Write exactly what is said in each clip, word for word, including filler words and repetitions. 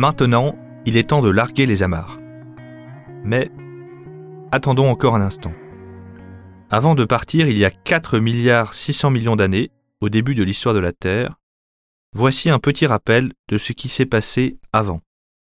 Maintenant, il est temps de larguer les amarres. Mais attendons encore un instant. Avant de partir, il y a quatre milliards six cents millions d'années, au début de l'histoire de la Terre, voici un petit rappel de ce qui s'est passé avant.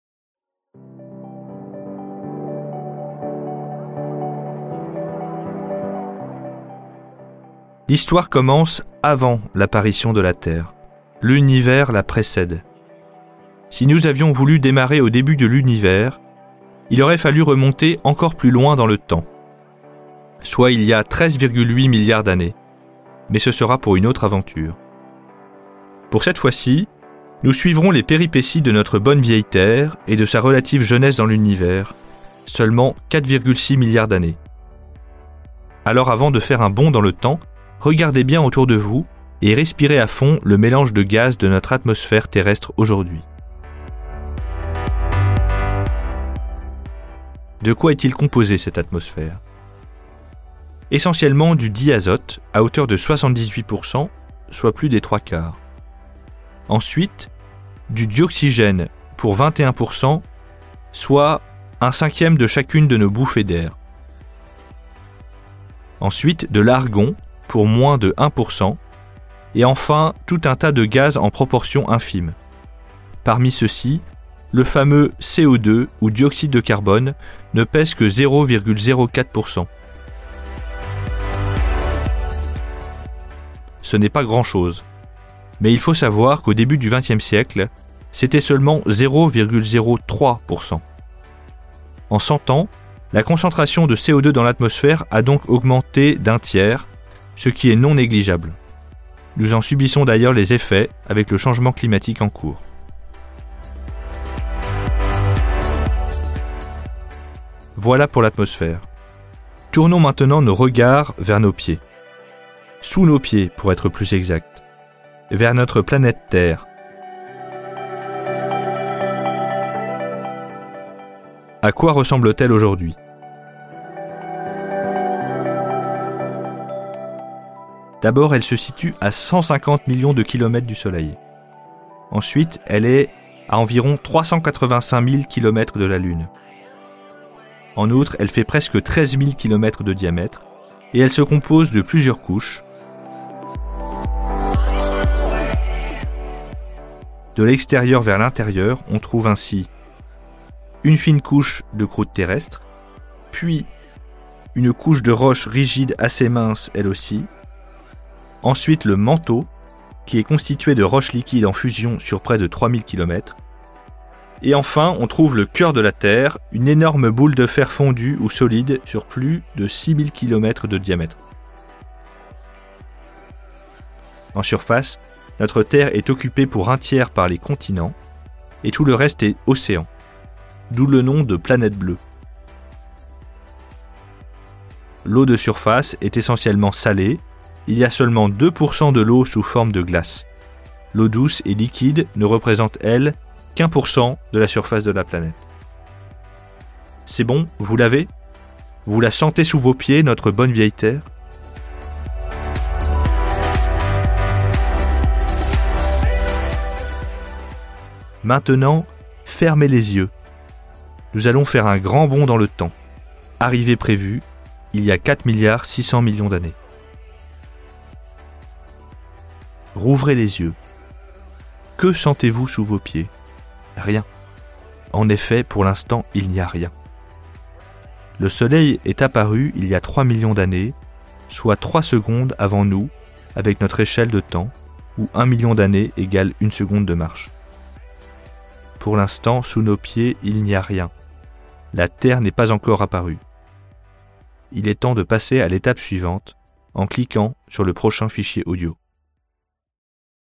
L'histoire commence avant l'apparition de la Terre. L'univers la précède. Si nous avions voulu démarrer au début de l'univers, il aurait fallu remonter encore plus loin dans le temps, soit il y a treize virgule huit milliards d'années, mais ce sera pour une autre aventure. Pour cette fois-ci, nous suivrons les péripéties de notre bonne vieille Terre et de sa relative jeunesse dans l'univers, seulement quatre virgule six milliards d'années. Alors avant de faire un bond dans le temps, regardez bien autour de vous et respirez à fond le mélange de gaz de notre atmosphère terrestre aujourd'hui. De quoi est-il composé cette atmosphère ? Essentiellement du diazote à hauteur de soixante-dix-huit pour cent, soit plus des trois quarts. Ensuite, du dioxygène pour vingt et un pour cent, soit un cinquième de chacune de nos bouffées d'air. Ensuite, de l'argon pour moins de un pour cent, et enfin tout un tas de gaz en proportion infime. Parmi ceux-ci, le fameux C O deux ou dioxyde de carbone ne pèse que zéro virgule zéro quatre pour cent. Ce n'est pas grand-chose, mais il faut savoir qu'au début du vingtième siècle, c'était seulement zéro virgule zéro trois pour cent. En cent ans, la concentration de C O deux dans l'atmosphère a donc augmenté d'un tiers, ce qui est non négligeable. Nous en subissons d'ailleurs les effets avec le changement climatique en cours. Voilà pour l'atmosphère. Tournons maintenant nos regards vers nos pieds. Sous nos pieds, pour être plus exact. Vers notre planète Terre. À quoi ressemble-t-elle aujourd'hui ? D'abord, elle se situe à cent cinquante millions de kilomètres du Soleil. Ensuite, elle est à environ trois cent quatre-vingt-cinq mille kilomètres de la Lune. En outre, elle fait presque treize mille kilomètres de diamètre et elle se compose de plusieurs couches. De l'extérieur vers l'intérieur, on trouve ainsi une fine couche de croûte terrestre, puis une couche de roche rigide assez mince elle aussi, ensuite le manteau, qui est constitué de roches liquides en fusion sur près de trois mille kilomètres. Et enfin, on trouve le cœur de la Terre, une énorme boule de fer fondu ou solide sur plus de six mille kilomètres de diamètre. En surface, notre Terre est occupée pour un tiers par les continents et tout le reste est océan, d'où le nom de planète bleue. L'eau de surface est essentiellement salée. Il y a seulement deux pour cent de l'eau sous forme de glace. L'eau douce et liquide ne représente, elle, qu'un pour cent de la surface de la planète. C'est bon, vous l'avez ? Vous la sentez sous vos pieds, notre bonne vieille Terre ? Maintenant, fermez les yeux. Nous allons faire un grand bond dans le temps. Arrivée prévue, il y a quatre milliards six cents millions d'années. Rouvrez les yeux. Que sentez-vous sous vos pieds ? Rien. En effet, pour l'instant, il n'y a rien. Le Soleil est apparu il y a trois millions d'années, soit trois secondes avant nous, avec notre échelle de temps, où un million d'années égale une seconde de marche. Pour l'instant, sous nos pieds, il n'y a rien. La Terre n'est pas encore apparue. Il est temps de passer à l'étape suivante en cliquant sur le prochain fichier audio.